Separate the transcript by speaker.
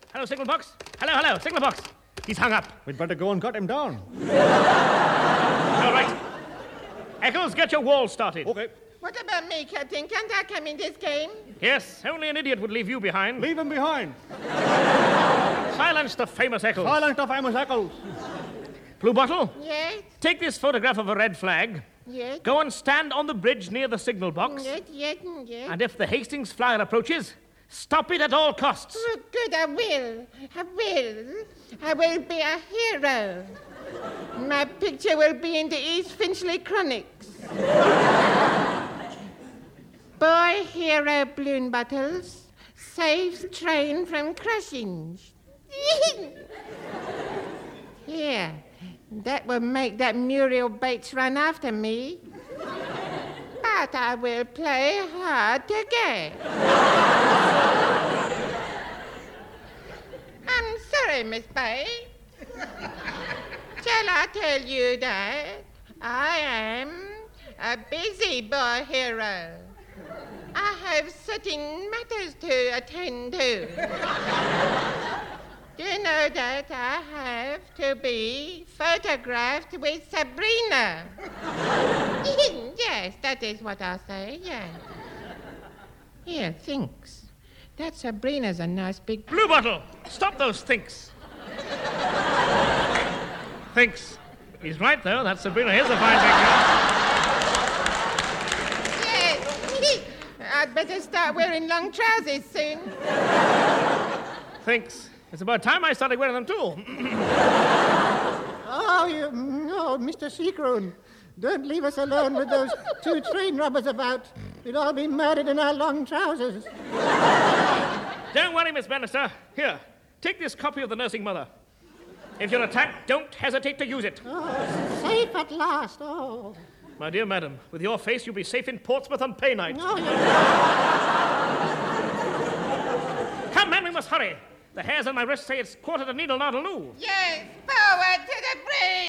Speaker 1: Hello, Signal Box. Hello, Signal Box. He's hung up.
Speaker 2: We'd better go and cut him down.
Speaker 1: All right. Eccles, get your wall started.
Speaker 2: Okay.
Speaker 3: What about me, Captain? Can't I come in this game?
Speaker 1: Yes, only an idiot would leave you behind.
Speaker 2: Leave him behind.
Speaker 1: Silence the famous Eccles.
Speaker 2: Silence the famous Eccles.
Speaker 1: Blue Bottle,
Speaker 3: Yes,
Speaker 1: take this photograph of a red flag.
Speaker 3: yes,
Speaker 1: Go and stand on the bridge near the signal box.
Speaker 3: yes, yes, yes.
Speaker 1: And if the Hastings flyer approaches, stop it at all costs.
Speaker 3: Oh, good, I will. I will be a hero. My picture will be in the East Finchley Chronics. Boy hero balloon bottles saves train from crashing. Here, that will make that Muriel Bates run after me. But I will play hard to get. I'm sorry, Miss Bates. Shall I tell you that I am a busy boy hero? I have certain matters to attend to. Do you know that I have to be photographed with Sabrina? Yes, that is what I say, yes. Here, thinks. That Sabrina's a nice big...
Speaker 1: Blue Bottle, stop those thinks. Thinks. He's right, though. That Sabrina is a fine picture.
Speaker 3: Yes. I'd better start wearing long trousers soon.
Speaker 1: Thinks. It's about time I started wearing them, too.
Speaker 4: Oh, Mr. Seacroon, don't leave us alone with those two train robbers about. We'd all be murdered in our long trousers.
Speaker 1: Don't worry, Miss Bannister. Here, take this copy of the Nursing Mother. If you're attacked, don't hesitate to use it.
Speaker 4: Oh, safe at last. Oh.
Speaker 1: My dear madam, with your face, you'll be safe in Portsmouth on pay night.
Speaker 4: Oh,
Speaker 1: Come, man, we must hurry. The hairs on my wrist say it's quarter to Needle Nautiloo.
Speaker 3: Yes, forward to the bridge.